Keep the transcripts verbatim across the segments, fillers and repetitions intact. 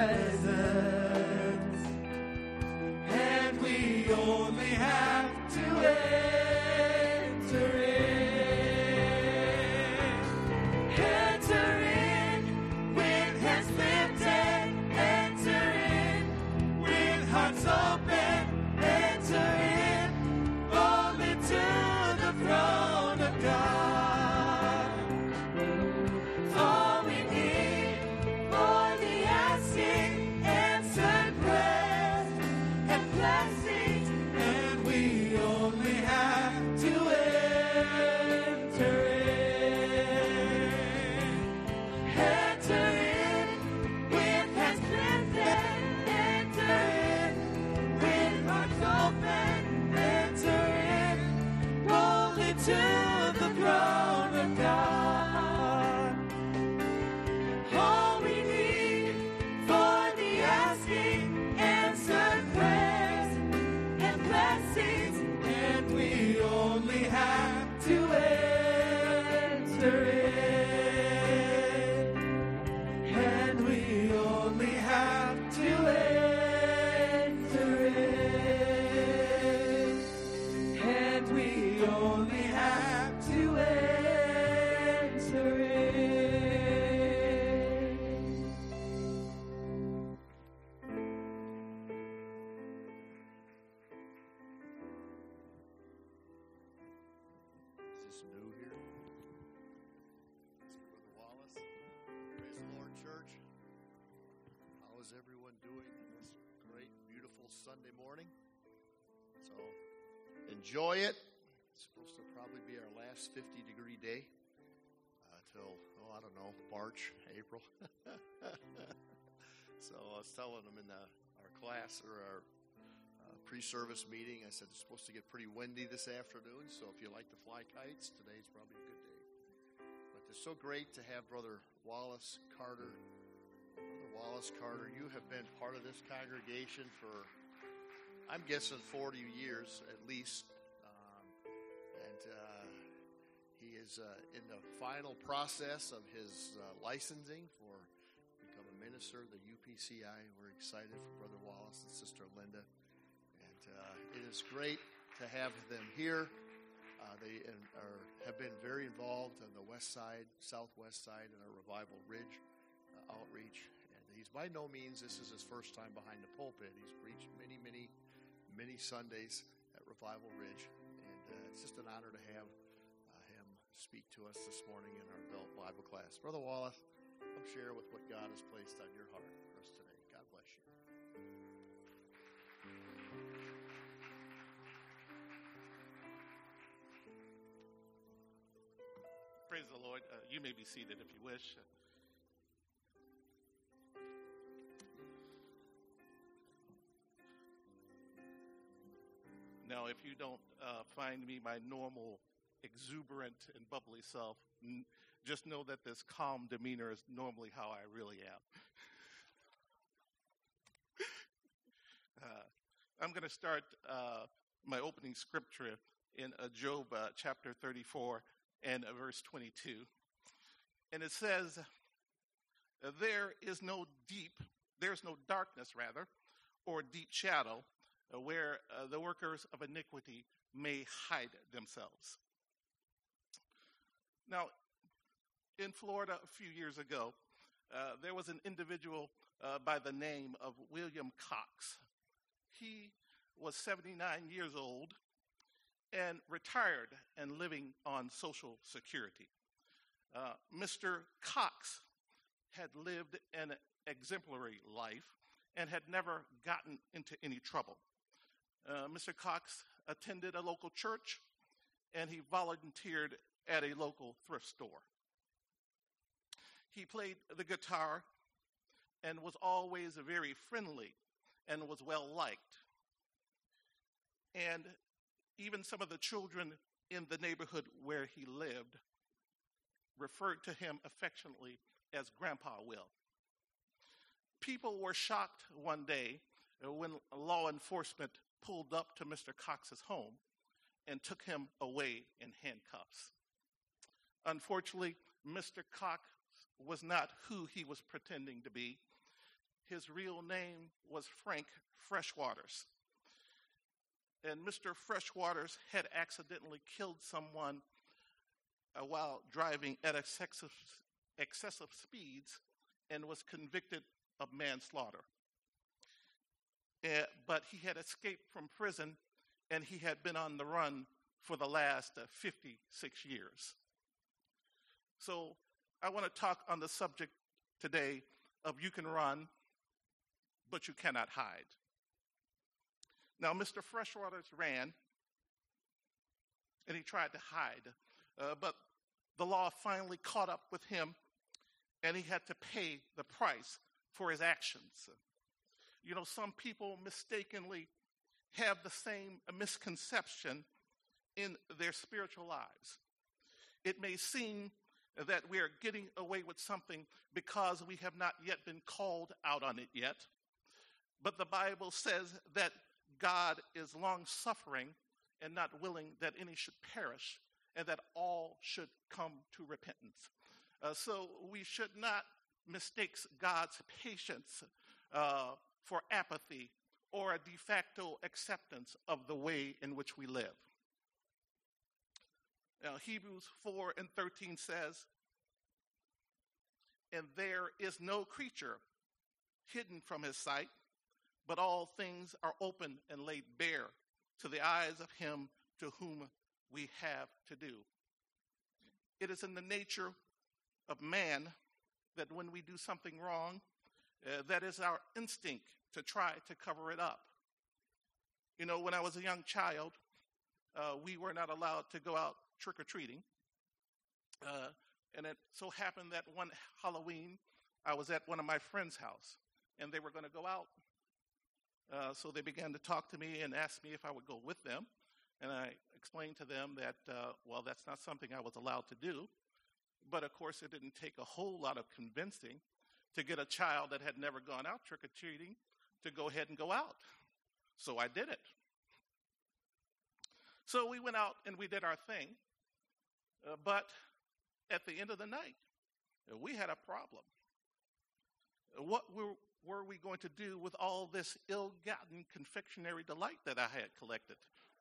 presence, and we only have to enter in. Enter in with hands lifted, enter in with hearts open, enter in boldly to the throne of God. All we need for the asking, answered prayers and blessings, and we only have to enter in. Enter in with hands lifted, enter in with hearts open, enter in boldly to the throne of God. All we need for the asking, answered prayers and blessings, and we only have to enter in. And we only have to enter in. And we only have to enter in. Is this new here? Mister Brother Wallace. Praise the Lord, church. How is everyone doing on this great, beautiful Sunday morning? So, enjoy it. It's supposed to probably be our last fifty-degree day uh, till, oh, I don't know, March, April. So I was telling them in the, our class or our uh, pre-service meeting, I said it's supposed to get pretty windy this afternoon, so if you like to fly kites, today's probably a good day. But it's so great to have Brother Wallace Carter. Brother Wallace Carter, you have been part of this congregation for, I'm guessing, forty years at least. Um, and uh, he is uh, in the final process of his uh, licensing for become a minister of the U P C I. We're excited for Brother Wallace and Sister Linda. And uh, it is great to have them here. Uh, they are, have been very involved on the west side, southwest side, in our Revival Ridge uh, outreach. And he's by no means, this is his first time behind the pulpit. He's preached many, many, many Sundays at Revival Ridge. And uh, it's just an honor to have uh, him speak to us this morning in our adult Bible class. Brother Wallace, come share with what God has placed on your heart for us today. God bless you. Praise the Lord. Uh, you may be seated if you wish. Now, if you don't uh, find me my normal exuberant and bubbly self, n- just know that this calm demeanor is normally how I really am. uh, I'm going to start uh, my opening scripture in uh, Job uh, chapter thirty-four and uh, verse twenty-two. And it says, there is no deep, there's no darkness rather, or deep shadow uh, where uh, the workers of iniquity may hide themselves. Now, in Florida a few years ago, uh, there was an individual uh, by the name of William Cox. He was seventy-nine years old and retired and living on Social Security. Uh, Mister Cox had lived an exemplary life and had never gotten into any trouble. Uh, Mister Cox attended a local church, and he volunteered at a local thrift store. He played the guitar and was always very friendly and was well liked. And even some of the children in the neighborhood where he lived referred to him affectionately as Grandpa Will. People were shocked one day when law enforcement pulled up to Mister Cox's home and took him away in handcuffs. Unfortunately, Mister Cox was not who he was pretending to be, his real name was Frank Freshwaters. And Mister Freshwaters had accidentally killed someone uh, while driving at excessive, excessive speeds and was convicted of manslaughter. Uh, but he had escaped from prison, and he had been on the run for the last uh, fifty-six years. So I want to talk on the subject today of you can run, but you cannot hide. Now, Mister Freshwaters ran, and he tried to hide, uh, but the law finally caught up with him, and he had to pay the price for his actions. You know, some people mistakenly have the same misconception in their spiritual lives. It may seem that we are getting away with something because we have not yet been called out on it yet. But the Bible says that God is long-suffering and not willing that any should perish, and that all should come to repentance. Uh, so we should not mistake God's patience uh, for apathy or a de facto acceptance of the way in which we live. Now, Hebrews four and thirteen says, "And there is no creature hidden from his sight, but all things are open and laid bare to the eyes of him to whom we have to do." It is in the nature of man that when we do something wrong, uh, that is our instinct to try to cover it up. You know, when I was a young child, uh, we were not allowed to go out trick-or-treating. Uh, and it so happened that one Halloween, I was at one of my friends' house, and they were going to go out. Uh, so they began to talk to me and ask me if I would go with them. And I explained to them that, uh, well, that's not something I was allowed to do. But, of course, it didn't take a whole lot of convincing to get a child that had never gone out trick-or-treating to go ahead and go out. So I did it. So we went out and we did our thing. Uh, but at the end of the night, uh, we had a problem. Uh, what were, were we going to do with all this ill-gotten confectionery delight that I had collected?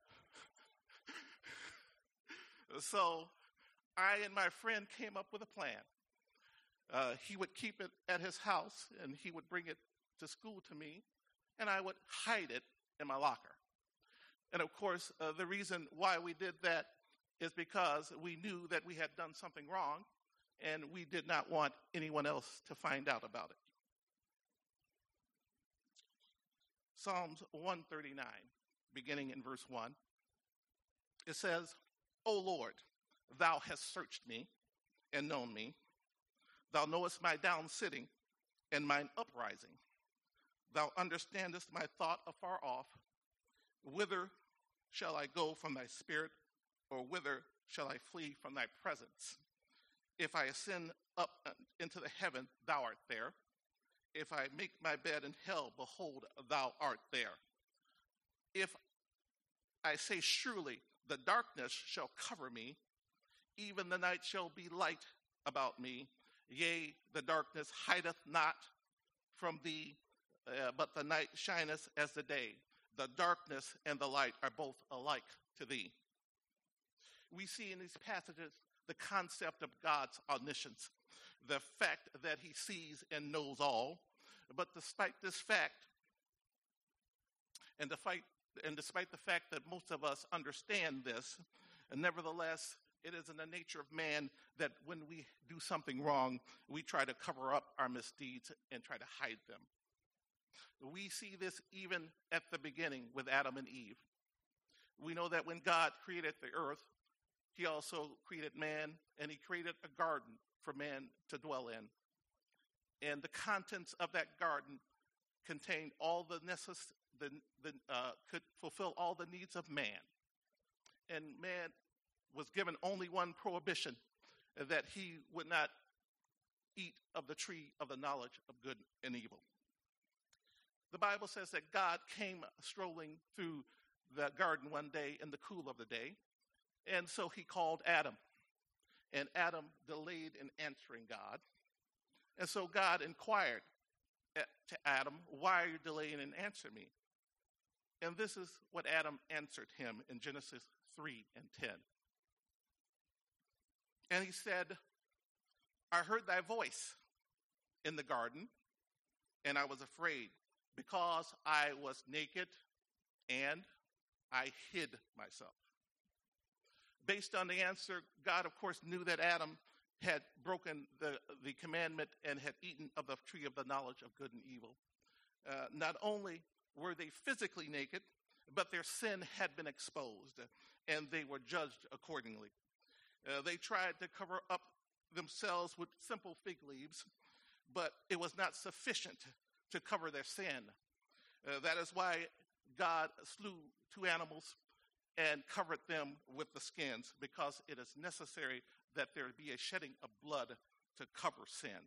So I and my friend came up with a plan. Uh, he would keep it at his house, and he would bring it to school to me, and I would hide it in my locker. And, of course, uh, the reason why we did that is because we knew that we had done something wrong, and we did not want anyone else to find out about it. Psalms one thirty-nine, beginning in verse one, it says, "O Lord, thou hast searched me and known me. Thou knowest my down sitting and mine uprising. Thou understandest my thought afar off. Whither shall I go from thy spirit, or whither shall I flee from thy presence? If I ascend up into the heaven, thou art there. If I make my bed in hell, behold, thou art there. If I say, surely the darkness shall cover me, even the night shall be light about me. Yea, the darkness hideth not from thee, uh, but the night shineth as the day. The darkness and the light are both alike to thee." We see in these passages the concept of God's omniscience, the fact that he sees and knows all. But despite this fact, and despite, and despite the fact that most of us understand this, and nevertheless, it is in the nature of man that when we do something wrong, we try to cover up our misdeeds and try to hide them. We see this even at the beginning with Adam and Eve. We know that when God created the earth, he also created man, and he created a garden for man to dwell in. And the contents of that garden contained all the necess- the, the uh, could fulfill all the needs of man. And man was given only one prohibition, that he would not eat of the tree of the knowledge of good and evil. The Bible says that God came strolling through the garden one day in the cool of the day, and so he called Adam. And Adam delayed in answering God. And so God inquired, to Adam, "Why are you delaying in answering me?" And this is what Adam answered him in Genesis three and ten. And he said, "I heard thy voice in the garden, and I was afraid, because I was naked, and I hid myself." Based on the answer, God, of course, knew that Adam had broken the, the commandment and had eaten of the tree of the knowledge of good and evil. Uh, not only were they physically naked, but their sin had been exposed, and they were judged accordingly. Uh, they tried to cover up themselves with simple fig leaves, but it was not sufficient to cover their sin. Uh, that is why God slew two animals and covered them with the skins, because it is necessary that there be a shedding of blood to cover sin.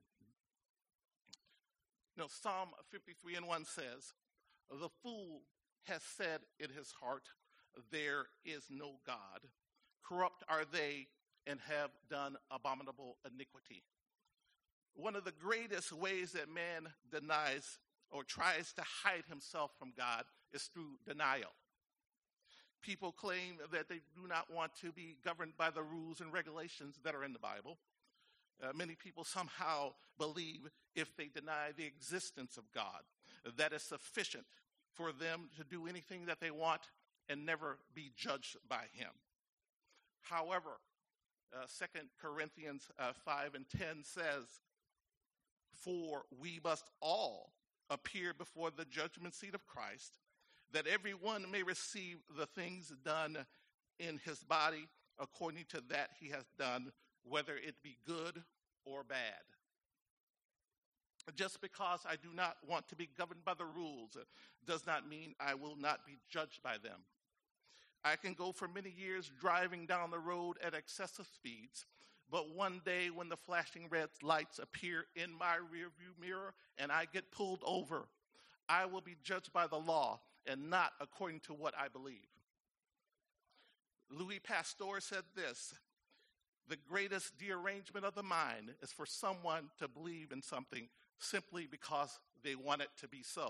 Now, Psalm fifty-three and one says, "The fool has said in his heart, there is no God. Corrupt are they and have done abominable iniquity." One of the greatest ways that man denies or tries to hide himself from God is through denial. People claim that they do not want to be governed by the rules and regulations that are in the Bible. Uh, many people somehow believe if they deny the existence of God, that is sufficient for them to do anything that they want and never be judged by him. However, uh, Second Corinthians uh, five and ten says, "For we must all appear before the judgment seat of Christ, that everyone may receive the things done in his body according to that he has done, whether it be good or bad." Just because I do not want to be governed by the rules does not mean I will not be judged by them. I can go for many years driving down the road at excessive speeds, but one day when the flashing red lights appear in my rearview mirror and I get pulled over, I will be judged by the law and not according to what I believe. Louis Pasteur said this: "The greatest derangement of the mind is for someone to believe in something simply because they want it to be so."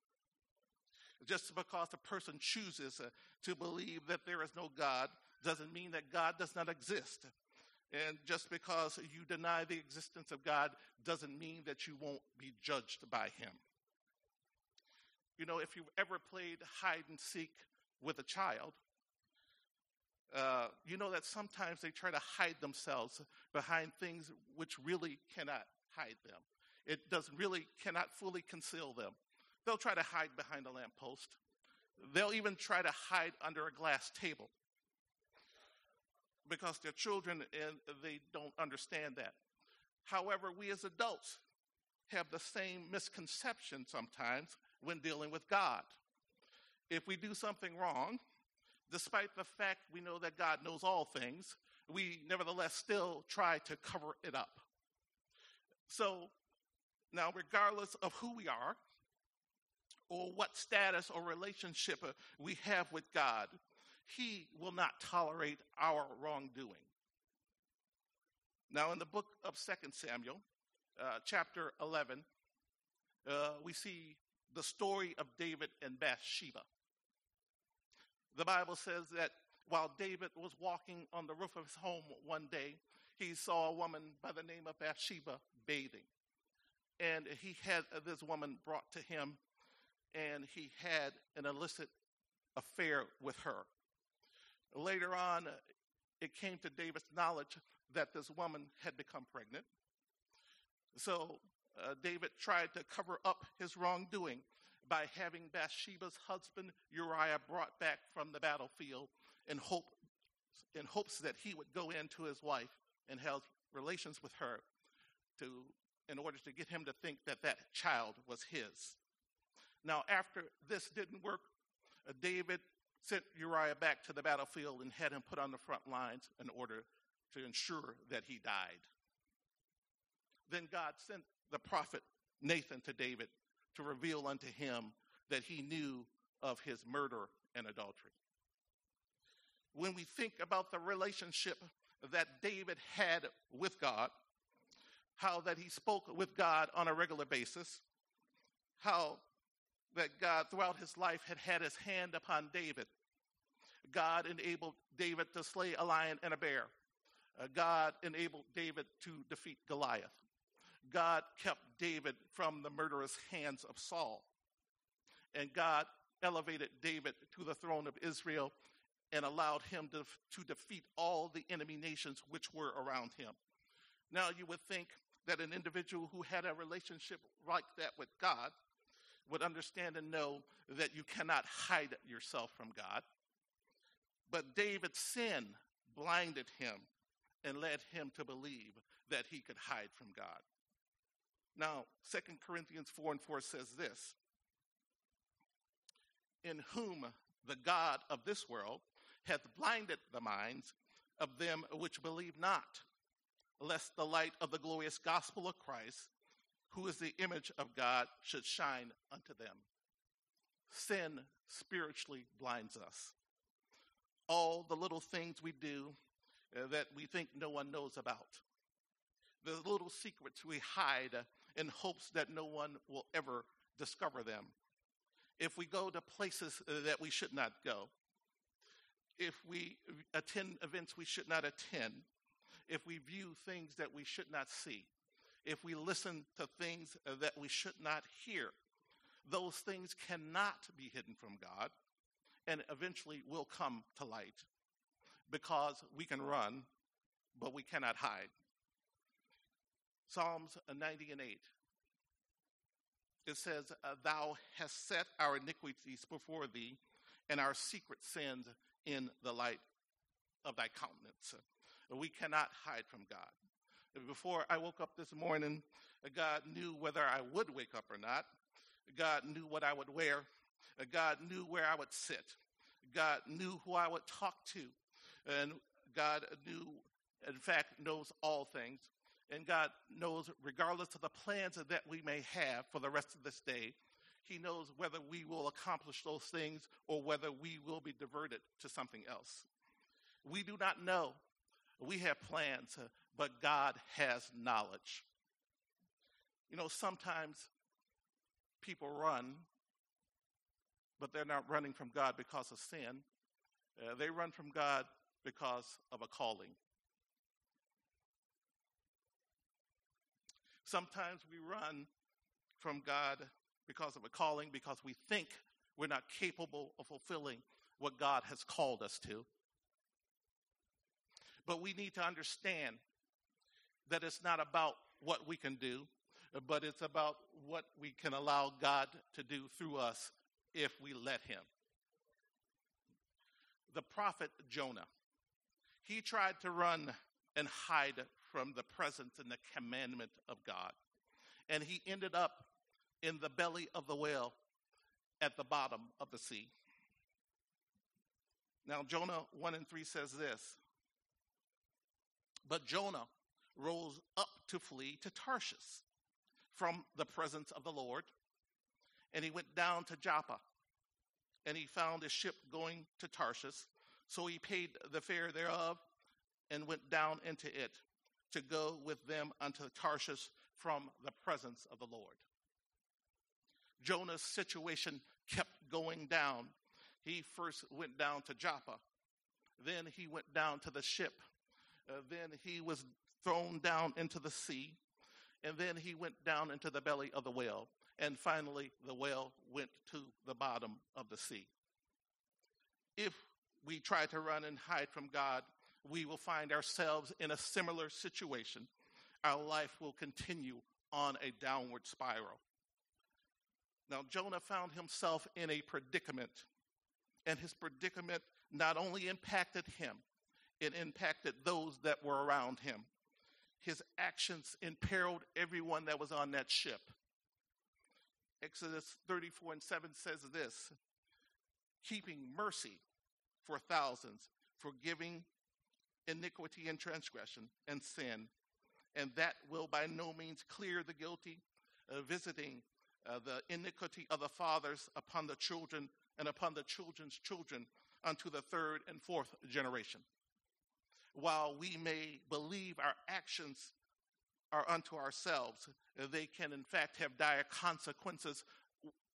Just because a person chooses uh, to believe that there is no God doesn't mean that God does not exist. And just because you deny the existence of God doesn't mean that you won't be judged by him. You know, if you've ever played hide and seek with a child, uh, you know that sometimes they try to hide themselves behind things which really cannot hide them. It does really cannot fully conceal them. They'll try to hide behind a lamppost. They'll even try to hide under a glass table because they're children and they don't understand that. However, we as adults have the same misconception sometimes when dealing with God. If we do something wrong, despite the fact we know that God knows all things, we nevertheless still try to cover it up. So now, regardless of who we are or what status or relationship we have with God, he will not tolerate our wrongdoing. Now, in the book of Second Samuel, uh, chapter eleven, uh, we see the story of David and Bathsheba. The Bible says that while David was walking on the roof of his home one day, he saw a woman by the name of Bathsheba bathing. And he had this woman brought to him, and he had an illicit affair with her. Later on, it came to David's knowledge that this woman had become pregnant. So uh, David tried to cover up his wrongdoing by having Bathsheba's husband Uriah brought back from the battlefield in hope, in hopes that he would go in to his wife and have relations with her to, in order to get him to think that that child was his. Now, after this didn't work, uh, David sent Uriah back to the battlefield and had him put on the front lines in order to ensure that he died. Then God sent the prophet Nathan to David to reveal unto him that he knew of his murder and adultery. When we think about the relationship that David had with God, how that he spoke with God on a regular basis, how that God throughout his life had had his hand upon David. God enabled David to slay a lion and a bear. Uh, God enabled David to defeat Goliath. God kept David from the murderous hands of Saul. And God elevated David to the throne of Israel and allowed him to, to defeat all the enemy nations which were around him. Now you would think that an individual who had a relationship like that with God would understand and know that you cannot hide yourself from God. But David's sin blinded him and led him to believe that he could hide from God. Now, Second Corinthians four and four says this, in whom the God of this world hath blinded the minds of them which believe not, lest the light of the glorious gospel of Christ, who is the image of God, should shine unto them. Sin spiritually blinds us. All the little things we do uh, that we think no one knows about. The little secrets we hide uh, in hopes that no one will ever discover them. If we go to places uh, that we should not go. If we attend events we should not attend. If we view things that we should not see. If we listen to things uh, that we should not hear. Those things cannot be hidden from God. And eventually will come to light because we can run, but we cannot hide. Psalms ninety and eight. It says, thou hast set our iniquities before thee and our secret sins in the light of thy countenance. We cannot hide from God. Before I woke up this morning, God knew whether I would wake up or not. God knew what I would wear. God knew where I would sit. God knew who I would talk to. And God knew, in fact, knows all things. And God knows, regardless of the plans that we may have for the rest of this day, he knows whether we will accomplish those things or whether we will be diverted to something else. We do not know. We have plans, but God has knowledge. You know, sometimes people run, but they're not running from God because of sin. Uh, they run from God because of a calling. Sometimes we run from God because of a calling, because we think we're not capable of fulfilling what God has called us to. But we need to understand that it's not about what we can do, but it's about what we can allow God to do through us if we let him. The prophet Jonah, he tried to run and hide from the presence and the commandment of God. And he ended up in the belly of the whale at the bottom of the sea. Now, Jonah one and three says this, but Jonah rose up to flee to Tarshish from the presence of the Lord. And he went down to Joppa, and he found a ship going to Tarshish. So he paid the fare thereof and went down into it to go with them unto Tarshish from the presence of the Lord. Jonah's situation kept going down. He first went down to Joppa. Then he went down to the ship. Uh, then he was thrown down into the sea. And then he went down into the belly of the whale. And finally, the whale went to the bottom of the sea. If we try to run and hide from God, we will find ourselves in a similar situation. Our life will continue on a downward spiral. Now, Jonah found himself in a predicament, and his predicament not only impacted him, it impacted those that were around him. His actions imperiled everyone that was on that ship. Exodus thirty-four and seven says this, keeping mercy for thousands, forgiving iniquity and transgression and sin, and that will by no means clear the guilty, uh, visiting uh, the iniquity of the fathers upon the children and upon the children's children unto the third and fourth generation. While we may believe our actions are unto ourselves, they can in fact have dire consequences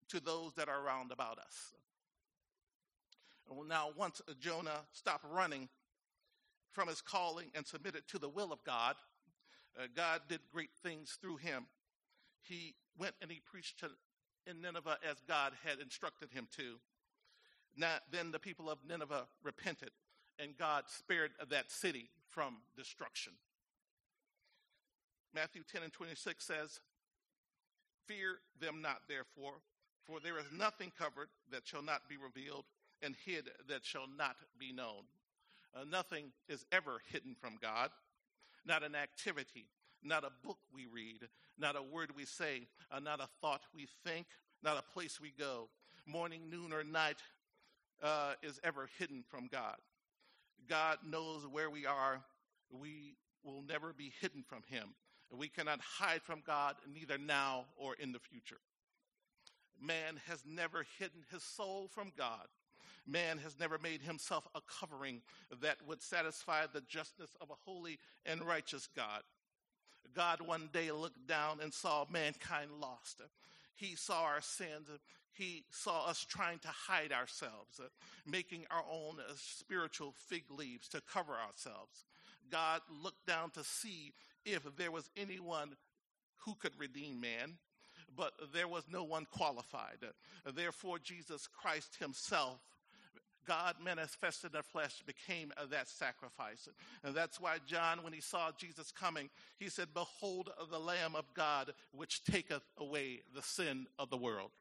to those that are around about us. Well, now, once Jonah stopped running from his calling and submitted to the will of God, uh, God did great things through him. He went and he preached to, in Nineveh as God had instructed him to. Now, then the people of Nineveh repented, and God spared that city from destruction. Matthew ten and twenty-six says, "Fear them not, therefore, for there is nothing covered that shall not be revealed, and hid that shall not be known." Uh, nothing is ever hidden from God. Not an activity, not a book we read, not a word we say, uh, not a thought we think, not a place we go. Morning, noon, or night uh, is ever hidden from God. God knows where we are. We will never be hidden from him. We cannot hide from God, neither now or in the future. Man has never hidden his soul from God. Man has never made himself a covering that would satisfy the justice of a holy and righteous God. God one day looked down and saw mankind lost. He saw our sins. He saw us trying to hide ourselves, making our own spiritual fig leaves to cover ourselves. God looked down to see if there was anyone who could redeem man, but there was no one qualified. Therefore, Jesus Christ himself, God manifested in the flesh, became that sacrifice. And that's why John, when he saw Jesus coming, he said, "Behold the Lamb of God, which taketh away the sin of the world."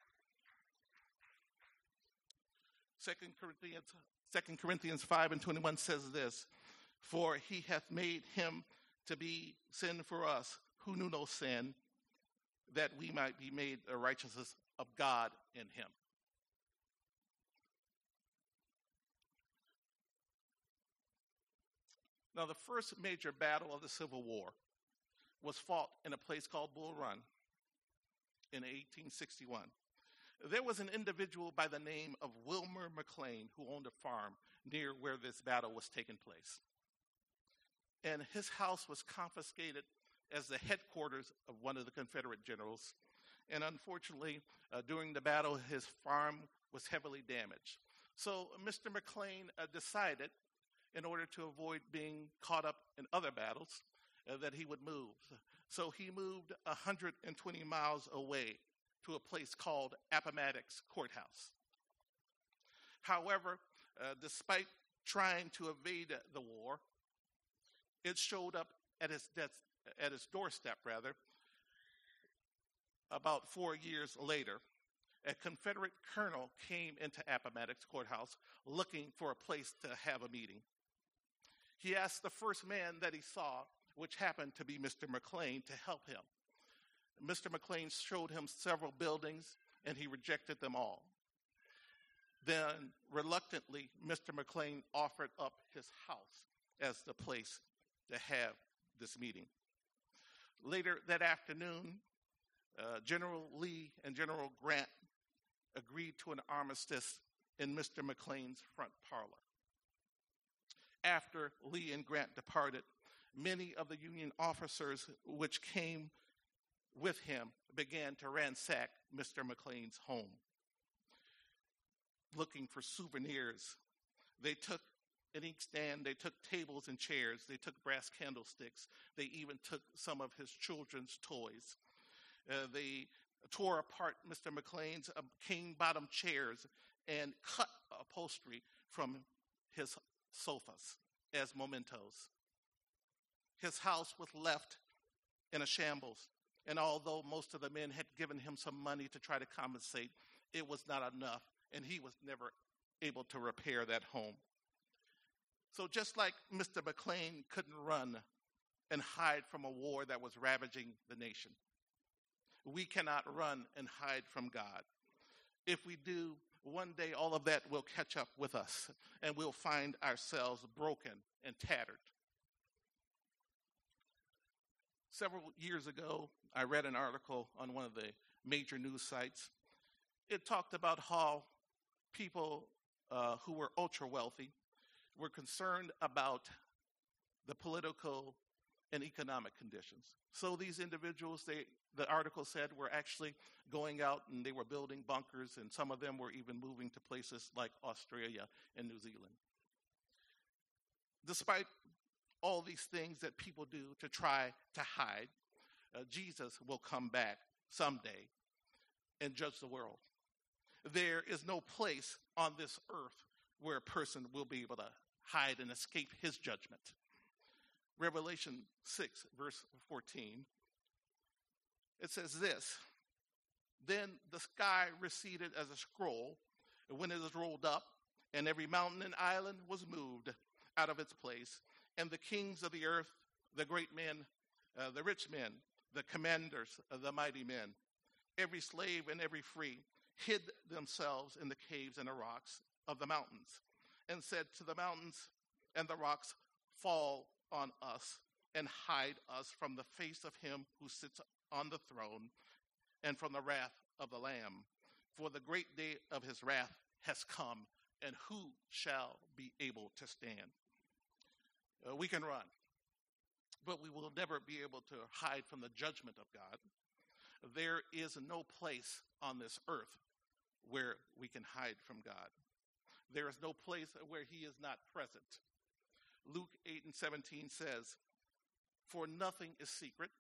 Second Corinthians, Second Corinthians five and twenty-one says this, "For he hath made him to be sin for us, who knew no sin, that we might be made the righteousness of God in him." Now, the first major battle of the Civil War was fought in a place called Bull Run in eighteen sixty-one. There was an individual by the name of Wilmer McLean who owned a farm near where this battle was taking place. And his house was confiscated as the headquarters of one of the Confederate generals. And unfortunately, uh, during the battle, his farm was heavily damaged. So Mister McLean uh, decided, in order to avoid being caught up in other battles, uh, that he would move. So he moved one hundred twenty miles away to a place called Appomattox Courthouse. However, uh, despite trying to evade the war, it showed up at his death, at his doorstep, rather, about four years later. A Confederate colonel came into Appomattox Courthouse looking for a place to have a meeting. He asked the first man that he saw, which happened to be Mister McLean, to help him. Mister McLean showed him several buildings, and he rejected them all. Then, reluctantly, Mister McLean offered up his house as the place to have this meeting. Later that afternoon, uh, General Lee and General Grant agreed to an armistice in Mister McLean's front parlor. After Lee and Grant departed, many of the Union officers which came with him began to ransack Mister McLean's home, looking for souvenirs. They took an inkstand, they took tables and chairs, they took brass candlesticks, they even took some of his children's toys. Uh, they tore apart Mister McLean's uh, cane-bottom chairs and cut upholstery from his sofas as mementos. His house was left in a shambles, and although most of the men had given him some money to try to compensate, it was not enough, and he was never able to repair that home. So just like Mister McLean couldn't run and hide from a war that was ravaging the nation, we cannot run and hide from God. If we do, one day all of that will catch up with us, and we'll find ourselves broken and tattered. Several years ago, I read an article on one of the major news sites. It talked about how people uh, who were ultra wealthy were concerned about the political and economic conditions. So these individuals, they, the article said, were actually going out and they were building bunkers, and some of them were even moving to places like Australia and New Zealand. Despite all these things that people do to try to hide, uh, Jesus will come back someday and judge the world. There is no place on this earth where a person will be able to hide and escape his judgment. Revelation six, verse fourteen, it says this: "Then the sky receded as a scroll, and when it was rolled up, and every mountain and island was moved out of its place, and the kings of the earth, the great men, uh, the rich men, the commanders, uh, the mighty men, every slave and every free, hid themselves in the caves and the rocks of the mountains, and said to the mountains and the rocks, fall on us and hide us from the face of him who sits on the throne and from the wrath of the Lamb. For the great day of his wrath has come, and who shall be able to stand?" Uh, we can run, but we will never be able to hide from the judgment of God. There is no place on this earth where we can hide from God. There is no place where he is not present. Luke eight and seventeen says, "For nothing is secret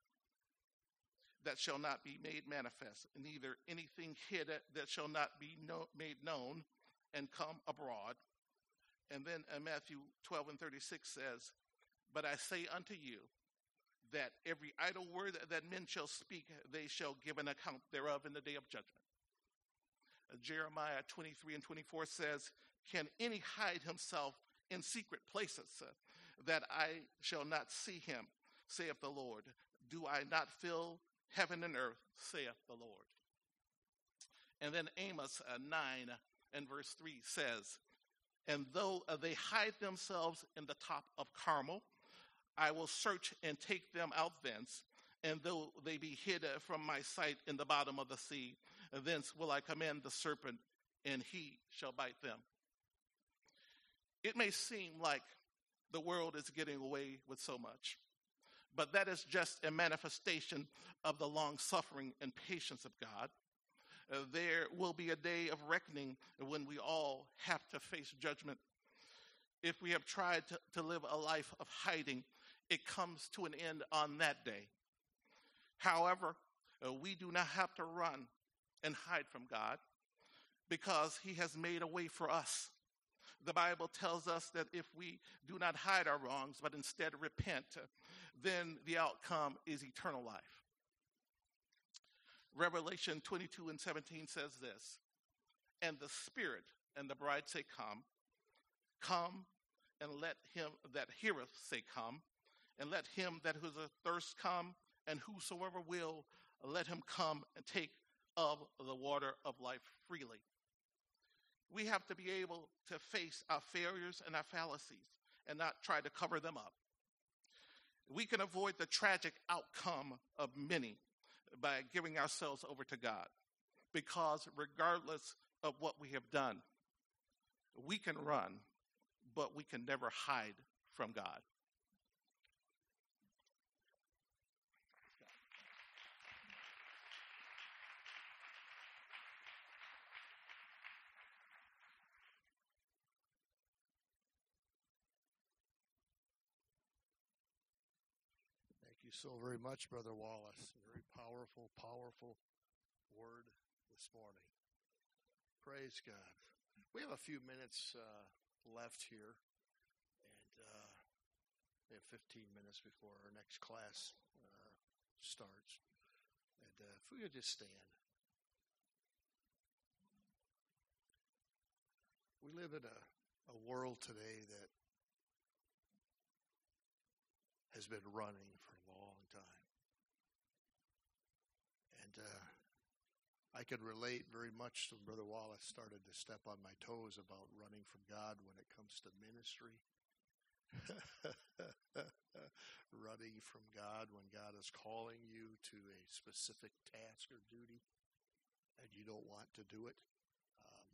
that shall not be made manifest, neither anything hid that shall not be know, made known and come abroad." And then uh, Matthew twelve and thirty-six says, "But I say unto you, that every idle word that men shall speak, they shall give an account thereof in the day of judgment." Uh, Jeremiah twenty-three and twenty-four says, "Can any hide himself in secret places, uh, that I shall not see him, saith the Lord? Do I not fill heaven and earth, saith the Lord?" And then Amos uh, nine and verse three says, "And though uh, they hide themselves in the top of Carmel, I will search and take them out thence. And though they be hid uh, from my sight in the bottom of the sea, thence will I command the serpent, and he shall bite them." It may seem like the world is getting away with so much, but that is just a manifestation of the long suffering and patience of God. Uh, there will be a day of reckoning when we all have to face judgment. If we have tried to, to live a life of hiding, it comes to an end on that day. However, uh, we do not have to run and hide from God, because he has made a way for us. The Bible tells us that if we do not hide our wrongs, but instead repent, uh, then the outcome is eternal life. Revelation twenty-two and seventeen says this: "And the Spirit and the bride say, Come. Come, and let him that heareth say, Come. And let him that is athirst come, and whosoever will, let him come and take of the water of life freely." We have to be able to face our failures and our fallacies and not try to cover them up. We can avoid the tragic outcome of many by giving ourselves over to God, because regardless of what we have done, we can run, but we can never hide from God. Thank you so very much, Brother Wallace. A very powerful, powerful word this morning. Praise God. We have a few minutes uh, left here, and uh, we have fifteen minutes before our next class uh, starts. And uh, if we could just stand. We live in a, a world today that has been running for a long time. And uh, I could relate very much to Brother Wallace started to step on my toes about running from God when it comes to ministry. Running from God when God is calling you to a specific task or duty and you don't want to do it. Um,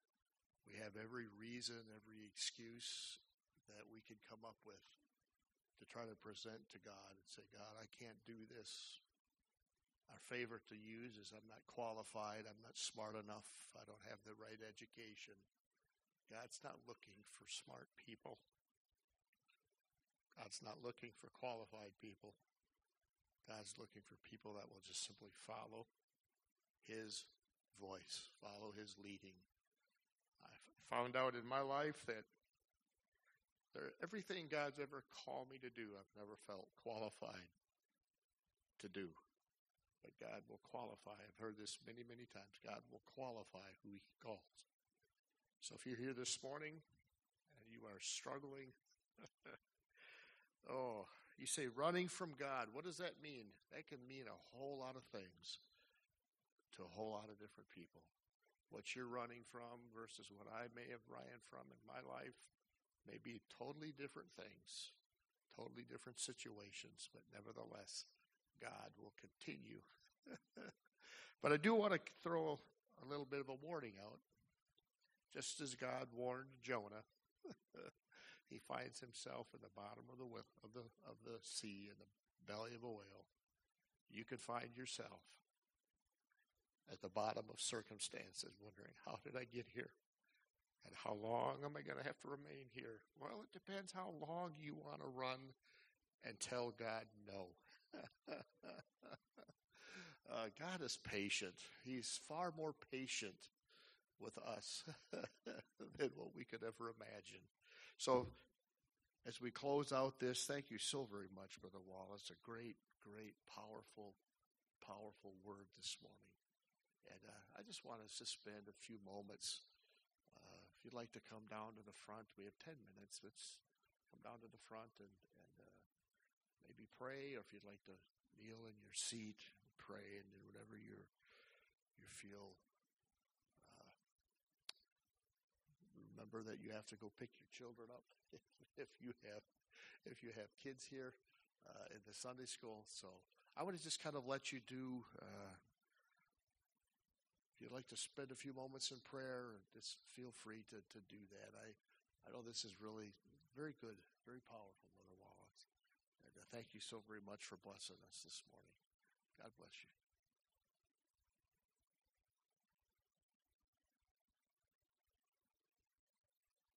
we have every reason, every excuse that we could come up with to try to present to God and say, God, I can't do this. Our favorite to use is I'm not qualified, I'm not smart enough, I don't have the right education. God's not looking for smart people. God's not looking for qualified people. God's looking for people that will just simply follow His voice, follow His leading. I found out in my life that there, everything God's ever called me to do, I've never felt qualified to do. But God will qualify. I've heard this many, many times. God will qualify who He calls. So if you're here this morning and you are struggling, oh, you say running from God. What does that mean? That can mean a whole lot of things to a whole lot of different people. What you're running from versus what I may have ran from in my life may be totally different things, totally different situations, but nevertheless, God will continue. But I do want to throw a little bit of a warning out. Just as God warned Jonah, he finds himself in the bottom of the of the of the sea, in the belly of a whale. You can find yourself at the bottom of circumstances, wondering, how did I get here? And how long am I going to have to remain here? Well, it depends how long you want to run and tell God no. uh, God is patient. He's far more patient with us than what we could ever imagine. So as we close out this, thank you so very much, Brother Wallace. A great, great, powerful, powerful word this morning. And uh, I just want us to spend a few moments. Uh, if you'd like to come down to the front, we have ten minutes. Let's come down to the front and, and uh, maybe pray, or if you'd like to kneel in your seat and pray and do whatever you're, you feel. Uh, remember that you have to go pick your children up if you have if you have kids here uh, in the Sunday school. So I want to just kind of let you do. Uh, if you'd like to spend a few moments in prayer, just feel free to, to do that. I I know this is really very good, very powerful, Brother Wallace. And uh, thank you so very much for blessing us this morning. God bless you.